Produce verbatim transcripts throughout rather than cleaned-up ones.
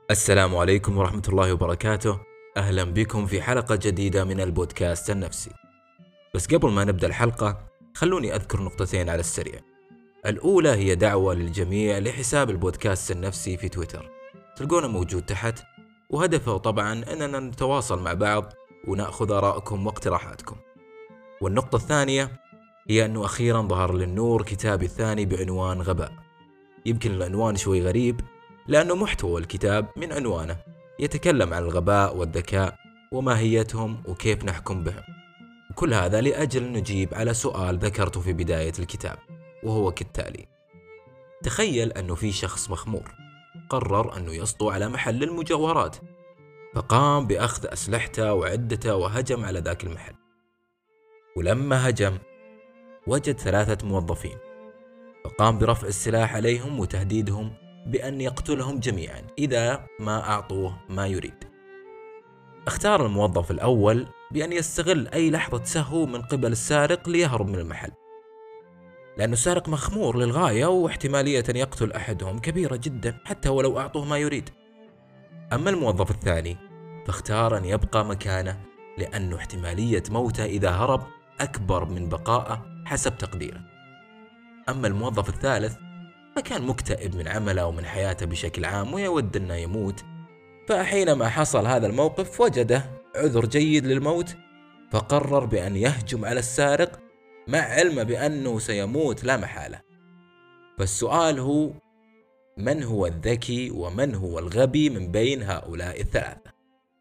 السلام عليكم ورحمة الله وبركاته. أهلا بكم في حلقة جديدة من البودكاست النفسي. بس قبل ما نبدأ الحلقة خلوني أذكر نقطتين على السريع. الأولى هي دعوة للجميع لحساب البودكاست النفسي في تويتر، تلقونه موجود تحت، وهدفه طبعا أننا نتواصل مع بعض ونأخذ آراءكم واقتراحاتكم. والنقطة الثانية هي أنه أخيرا ظهر للنور كتابي الثاني بعنوان غباء. يمكن العنوان شوي غريب لأنه محتوى الكتاب من عنوانه يتكلم عن الغباء والذكاء وماهيتهم وكيف نحكم بهم، وكل هذا لأجل نجيب على سؤال ذكرته في بداية الكتاب، وهو كالتالي: تخيل أنه في شخص مخمور قرر أنه يسطو على محل المجوهرات، فقام بأخذ أسلحته وعدته وهجم على ذاك المحل. ولما هجم وجد ثلاثة موظفين، فقام برفع السلاح عليهم وتهديدهم بأن يقتلهم جميعا إذا ما أعطوه ما يريد. اختار الموظف الأول بأن يستغل أي لحظة سهو من قبل السارق ليهرب من المحل، لأن السارق مخمور للغاية واحتمالية أن يقتل أحدهم كبيرة جدا حتى ولو أعطوه ما يريد. أما الموظف الثاني فاختار أن يبقى مكانه لأن احتمالية موته إذا هرب أكبر من بقائه حسب تقديره. أما الموظف الثالث فكان مكتئب من عمله ومن حياته بشكل عام ويود أنه يموت، فحينما حصل هذا الموقف وجده عذر جيد للموت، فقرر بأن يهجم على السارق مع علمه بأنه سيموت لا محالة. فالسؤال هو: من هو الذكي ومن هو الغبي من بين هؤلاء الثلاثة؟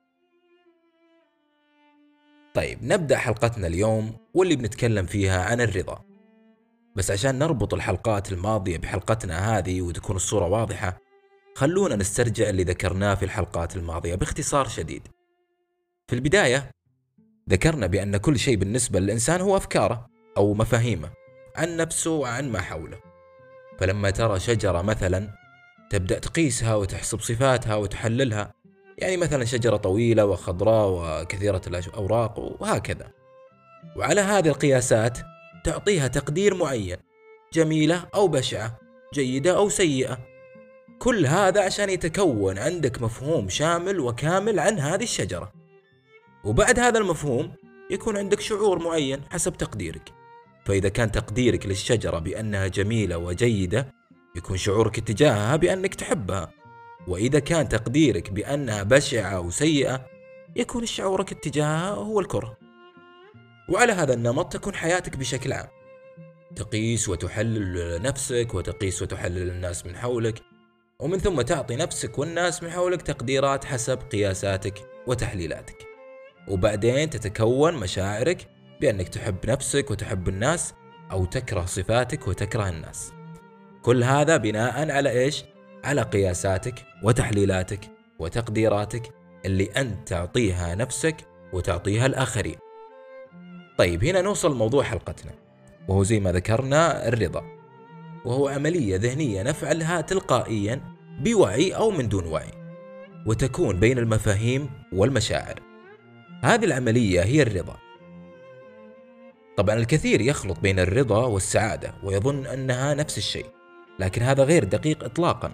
طيب نبدأ حلقتنا اليوم واللي بنتكلم فيها عن الرضا. بس عشان نربط الحلقات الماضية بحلقتنا هذه وتكون الصورة واضحة، خلونا نسترجع اللي ذكرناه في الحلقات الماضية باختصار شديد. في البداية ذكرنا بأن كل شيء بالنسبة للإنسان هو أفكاره أو مفاهيمه عن نفسه وعن ما حوله. فلما ترى شجرة مثلا تبدأ تقيسها وتحسب صفاتها وتحللها، يعني مثلا شجرة طويلة وخضراء وكثيرة الأوراق وهكذا، وعلى هذه القياسات تعطيها تقدير معين: جميلة أو بشعة، جيدة أو سيئة. كل هذا عشان يتكون عندك مفهوم شامل وكامل عن هذه الشجرة، وبعد هذا المفهوم يكون عندك شعور معين حسب تقديرك. فإذا كان تقديرك للشجرة بأنها جميلة وجيدة يكون شعورك اتجاهها بأنك تحبها، وإذا كان تقديرك بأنها بشعة وسيئة يكون شعورك اتجاهها هو الكره. وعلى هذا النمط تكون حياتك بشكل عام، تقيس وتحلل نفسك وتقيس وتحلل الناس من حولك، ومن ثم تعطي نفسك والناس من حولك تقديرات حسب قياساتك وتحليلاتك. وبعدين تتكون مشاعرك بأنك تحب نفسك وتحب الناس، أو تكره صفاتك وتكره الناس. كل هذا بناء على إيش؟ على قياساتك وتحليلاتك وتقديراتك اللي أنت تعطيها نفسك وتعطيها الآخرين. طيب هنا نوصل لموضوع حلقتنا، وهو زي ما ذكرنا الرضا، وهو عملية ذهنية نفعلها تلقائيا بوعي أو من دون وعي، وتكون بين المفاهيم والمشاعر. هذه العملية هي الرضا. طبعا الكثير يخلط بين الرضا والسعادة ويظن أنها نفس الشيء، لكن هذا غير دقيق إطلاقا.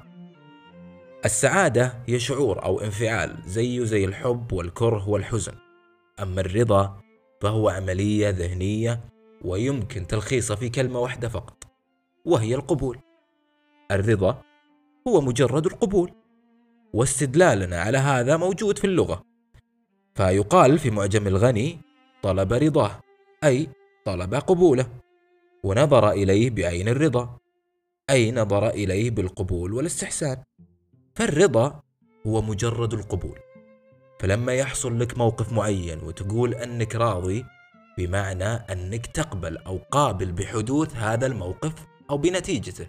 السعادة هي شعور أو انفعال زيه زي الحب والكره والحزن، أما الرضا فهو عملية ذهنية ويمكن تلخيصها في كلمة واحدة فقط، وهي القبول. الرضا هو مجرد القبول، واستدلالنا على هذا موجود في اللغة. فيقال في معجم الغني: طلب رضاه، أي طلب قبوله، ونظر إليه بعين الرضا، أي نظر إليه بالقبول والاستحسان. فالرضا هو مجرد القبول. فلما يحصل لك موقف معين وتقول أنك راضي، بمعنى أنك تقبل أو قابل بحدوث هذا الموقف أو بنتيجته.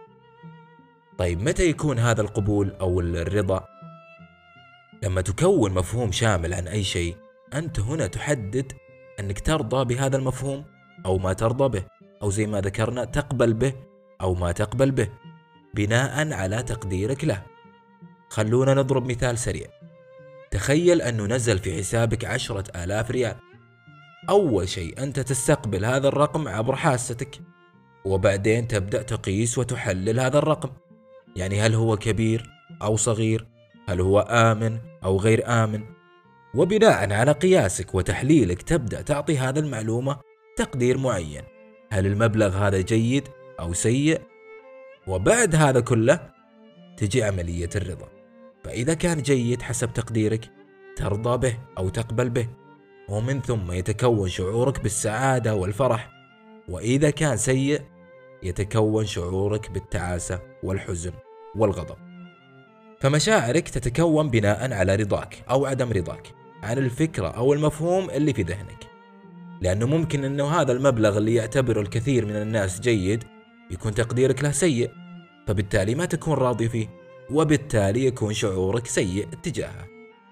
طيب متى يكون هذا القبول أو الرضا؟ لما تكون مفهوم شامل عن أي شيء، أنت هنا تحدد أنك ترضى بهذا المفهوم أو ما ترضى به، أو زي ما ذكرنا تقبل به أو ما تقبل به، بناء على تقديرك له. خلونا نضرب مثال سريع. تخيل أنه نزل في حسابك عشرة آلاف ريال. أول شيء أنت تستقبل هذا الرقم عبر حاستك، وبعدين تبدأ تقيس وتحلل هذا الرقم، يعني هل هو كبير أو صغير، هل هو آمن أو غير آمن؟ وبناء على قياسك وتحليلك تبدأ تعطي هذا المعلومة تقدير معين، هل المبلغ هذا جيد أو سيء؟ وبعد هذا كله تجي عملية الرضا. فإذا كان جيد حسب تقديرك ترضى به أو تقبل به، ومن ثم يتكون شعورك بالسعادة والفرح. وإذا كان سيء يتكون شعورك بالتعاسة والحزن والغضب. فمشاعرك تتكون بناء على رضاك أو عدم رضاك عن الفكرة أو المفهوم اللي في ذهنك، لأنه ممكن أنه هذا المبلغ اللي يعتبره الكثير من الناس جيد يكون تقديرك له سيء، فبالتالي ما تكون راضي فيه، وبالتالي يكون شعورك سيء اتجاهه.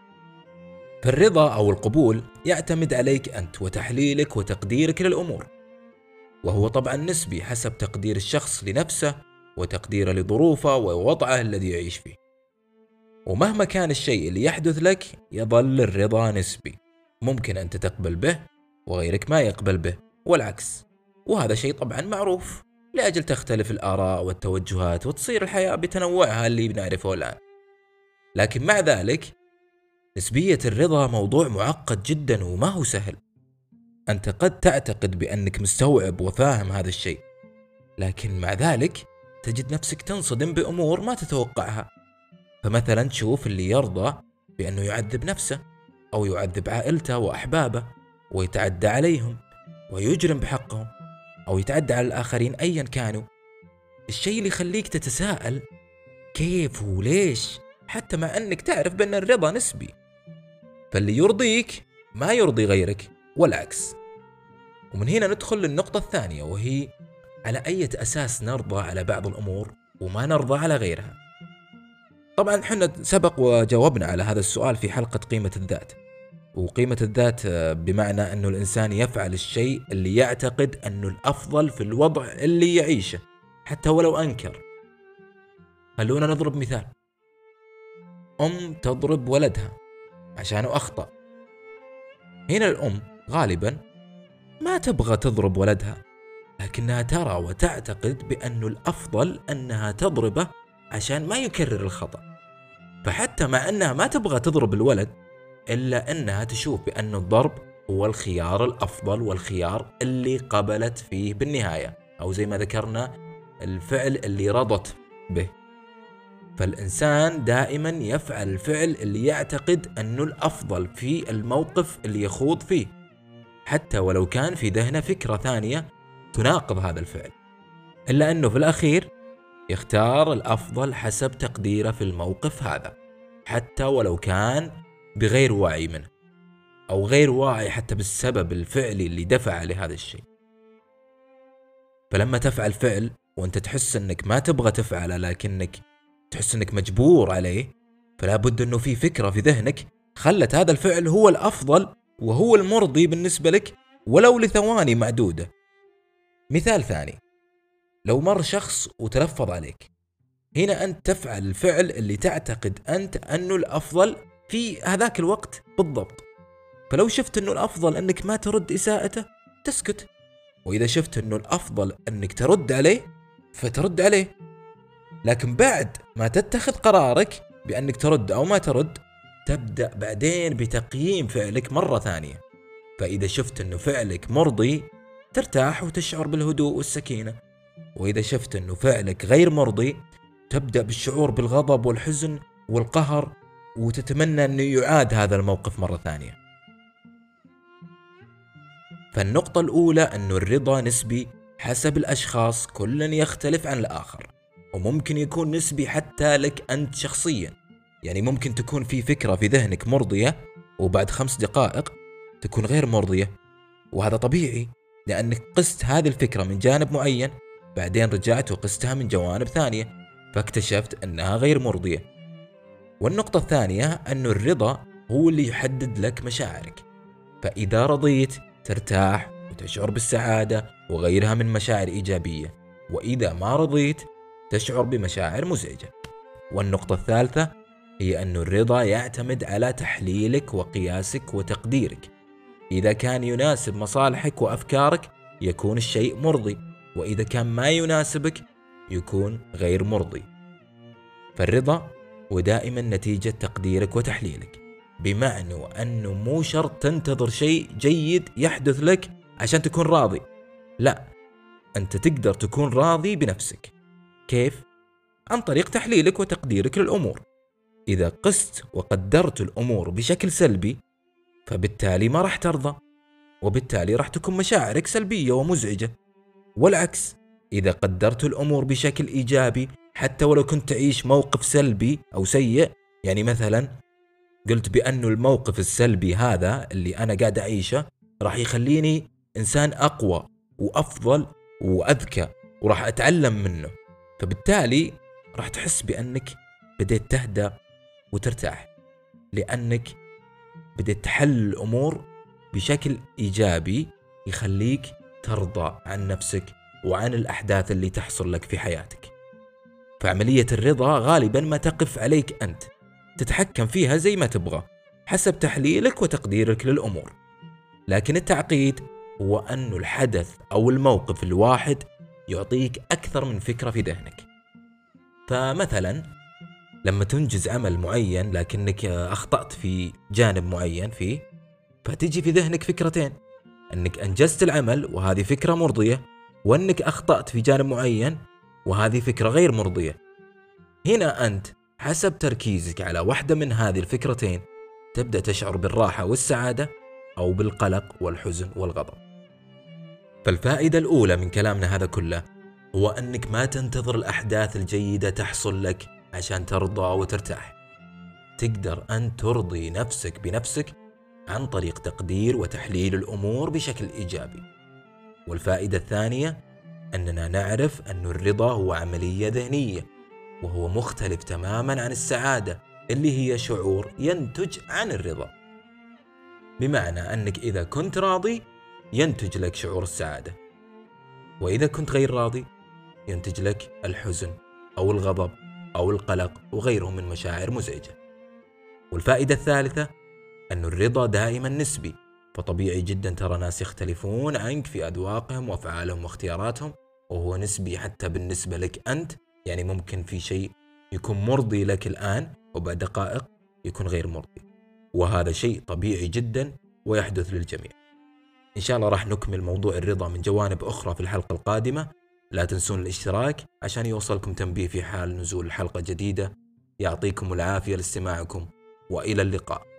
فالرضا أو القبول يعتمد عليك أنت وتحليلك وتقديرك للأمور، وهو طبعا نسبي حسب تقدير الشخص لنفسه وتقديره لظروفه ووضعه الذي يعيش فيه. ومهما كان الشيء اللي يحدث لك يظل الرضا نسبي، ممكن أنت تقبل به وغيرك ما يقبل به والعكس، وهذا شيء طبعا معروف لأجل تختلف الآراء والتوجهات وتصير الحياة بتنوعها اللي بنعرفه الآن. لكن مع ذلك نسبية الرضا موضوع معقد جدا وما هو سهل. أنت قد تعتقد بأنك مستوعب وفاهم هذا الشيء، لكن مع ذلك تجد نفسك تنصدم بأمور ما تتوقعها. فمثلا تشوف اللي يرضى بأنه يعذب نفسه أو يعذب عائلته وأحبابه ويتعدى عليهم ويجرم بحقهم أو يتعدى على الآخرين أيا كانوا، الشيء اللي يخليك تتساءل كيف وليش، حتى مع أنك تعرف بأن الرضا نسبي. فاللي يرضيك ما يرضي غيرك والعكس. ومن هنا ندخل للنقطة الثانية، وهي على أي أساس نرضى على بعض الأمور وما نرضى على غيرها. طبعا حنا سبق وجاوبنا على هذا السؤال في حلقة قيمة الذات. وقيمة الذات بمعنى أنه الإنسان يفعل الشيء اللي يعتقد أنه الأفضل في الوضع اللي يعيشه حتى ولو أنكر. خلونا نضرب مثال. أم تضرب ولدها عشانه أخطأ. هنا الأم غالبا ما تبغى تضرب ولدها، لكنها ترى وتعتقد بأنه الأفضل أنها تضربه عشان ما يكرر الخطأ. فحتى مع أنها ما تبغى تضرب الولد إلا أنها تشوف بأن الضرب هو الخيار الأفضل والخيار اللي قبلت فيه بالنهاية، أو زي ما ذكرنا الفعل اللي رضت به. فالإنسان دائما يفعل الفعل اللي يعتقد أنه الأفضل في الموقف اللي يخوض فيه، حتى ولو كان في ذهنه فكرة ثانية تناقض هذا الفعل، إلا أنه في الأخير يختار الأفضل حسب تقديره في الموقف هذا، حتى ولو كان بغير وعي منه أو غير واعي حتى بالسبب الفعلي اللي دفع لهذا الشيء. فلما تفعل فعل وأنت تحس أنك ما تبغى تفعله لكنك تحس أنك مجبور عليه، فلا بد أنه في فكرة في ذهنك خلت هذا الفعل هو الأفضل وهو المرضي بالنسبة لك ولو لثواني معدودة. مثال ثاني، لو مر شخص وتلفظ عليك، هنا أنت تفعل الفعل اللي تعتقد أنت أنه الأفضل في هذاك الوقت بالضبط. فلو شفت أنه الأفضل أنك ما ترد إساءته تسكت، وإذا شفت أنه الأفضل أنك ترد عليه فترد عليه. لكن بعد ما تتخذ قرارك بأنك ترد أو ما ترد، تبدأ بعدين بتقييم فعلك مرة ثانية. فإذا شفت أنه فعلك مرضي ترتاح وتشعر بالهدوء والسكينة، وإذا شفت أنه فعلك غير مرضي تبدأ بالشعور بالغضب والحزن والقهر، وتتمنى أنه يعاد هذا الموقف مرة ثانية. فالنقطة الأولى أنه الرضا نسبي حسب الأشخاص، كل يختلف عن الآخر، وممكن يكون نسبي حتى لك أنت شخصيا. يعني ممكن تكون في فكرة في ذهنك مرضية وبعد خمس دقائق تكون غير مرضية، وهذا طبيعي لأنك قست هذه الفكرة من جانب معين، بعدين رجعت وقستها من جوانب ثانية فاكتشفت أنها غير مرضية. والنقطة الثانية أن الرضا هو اللي يحدد لك مشاعرك. فإذا رضيت ترتاح وتشعر بالسعادة وغيرها من مشاعر إيجابية، وإذا ما رضيت تشعر بمشاعر مزعجة. والنقطة الثالثة هي أن الرضا يعتمد على تحليلك وقياسك وتقديرك. إذا كان يناسب مصالحك وأفكارك يكون الشيء مرضي، وإذا كان ما يناسبك يكون غير مرضي. فالرضا ودائما نتيجة تقديرك وتحليلك. بمعنى أنه مو شرط تنتظر شيء جيد يحدث لك عشان تكون راضي، لا، أنت تقدر تكون راضي بنفسك. كيف؟ عن طريق تحليلك وتقديرك للأمور. إذا قست وقدرت الأمور بشكل سلبي فبالتالي ما راح ترضى، وبالتالي راح تكون مشاعرك سلبية ومزعجة. والعكس، إذا قدرت الأمور بشكل إيجابي حتى ولو كنت تعيش موقف سلبي أو سيء، يعني مثلا قلت بأنه الموقف السلبي هذا اللي أنا قاعد أعيشه راح يخليني إنسان أقوى وأفضل وأذكى وراح أتعلم منه، فبالتالي راح تحس بأنك بديت تهدى وترتاح، لأنك بديت تحل الأمور بشكل إيجابي يخليك ترضى عن نفسك وعن الأحداث اللي تحصل لك في حياتك. فعملية الرضا غالبا ما تقف عليك أنت، تتحكم فيها زي ما تبغى حسب تحليلك وتقديرك للأمور. لكن التعقيد هو أن الحدث أو الموقف الواحد يعطيك أكثر من فكرة في ذهنك. فمثلا لما تنجز عمل معين لكنك أخطأت في جانب معين فيه، فتجي في ذهنك فكرتين: أنك أنجزت العمل وهذه فكرة مرضية، وأنك أخطأت في جانب معين وهذه فكرة غير مرضية. هنا أنت حسب تركيزك على واحدة من هذه الفكرتين تبدأ تشعر بالراحة والسعادة أو بالقلق والحزن والغضب. فالفائدة الأولى من كلامنا هذا كله هو أنك ما تنتظر الأحداث الجيدة تحصل لك عشان ترضى وترتاح. تقدر أن ترضي نفسك بنفسك عن طريق تقدير وتحليل الأمور بشكل إيجابي. والفائدة الثانية أننا نعرف أن الرضا هو عملية ذهنية، وهو مختلف تماما عن السعادة اللي هي شعور ينتج عن الرضا. بمعنى أنك إذا كنت راضي ينتج لك شعور السعادة، وإذا كنت غير راضي ينتج لك الحزن أو الغضب أو القلق وغيرهم من مشاعر مزعجة. والفائدة الثالثة أن الرضا دائما نسبي، فطبيعي جدا ترى ناس يختلفون عنك في أذواقهم وأفعالهم واختياراتهم، وهو نسبي حتى بالنسبة لك أنت. يعني ممكن في شيء يكون مرضي لك الآن وبعد دقائق يكون غير مرضي، وهذا شيء طبيعي جدا ويحدث للجميع. إن شاء الله راح نكمل موضوع الرضا من جوانب أخرى في الحلقة القادمة. لا تنسون الاشتراك عشان يوصلكم تنبيه في حال نزول حلقة جديدة. يعطيكم العافية لاستماعكم، وإلى اللقاء.